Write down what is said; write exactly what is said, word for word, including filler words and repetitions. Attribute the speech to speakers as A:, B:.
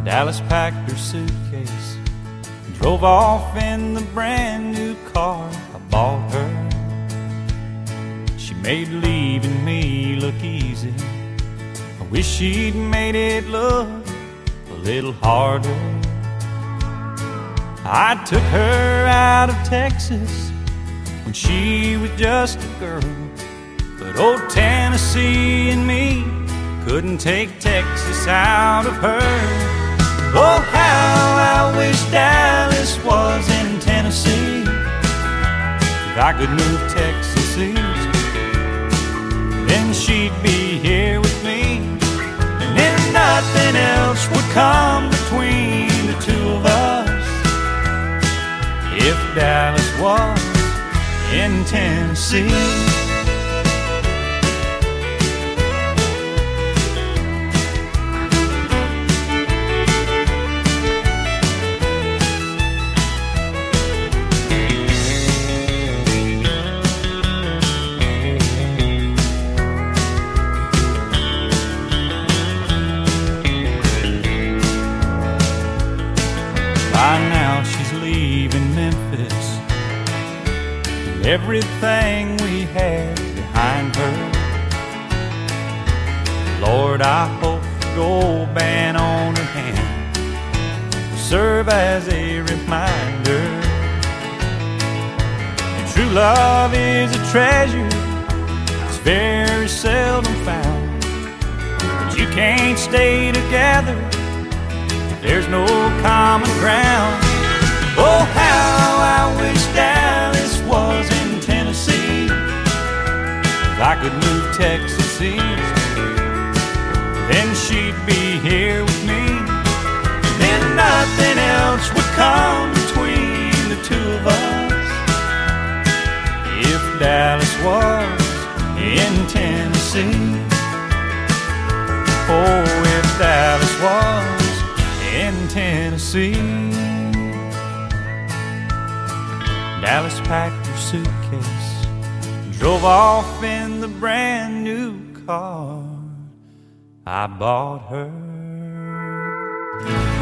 A: Dallas packed her suitcase and drove off in the brand new car I bought her. She made leaving me look easy. I wish she'd made it look a little harder. I took her out of Texas when she was just a girl, but old Tennessee and me couldn't take Texas out of her. Oh, how I wish Dallas was in Tennessee. If I could move Texas east, then she'd be here with me, and then nothing else would come between the two of us. If Dallas was in Tennessee. By now she's leaving Memphis, and everything we had behind her. Lord, I hope the gold band on her hand will serve as a reminder that true love is a treasure that's very seldom found. But you can't stay together, there's no common ground. Oh, how I wish Dallas was in Tennessee. If I could move Texas east, then she'd be here with me, then nothing else would come between the two of us. If Dallas was in Tennessee. Oh, if Dallas was in Tennessee. Dallas packed her suitcase and drove off in the brand new car I bought her.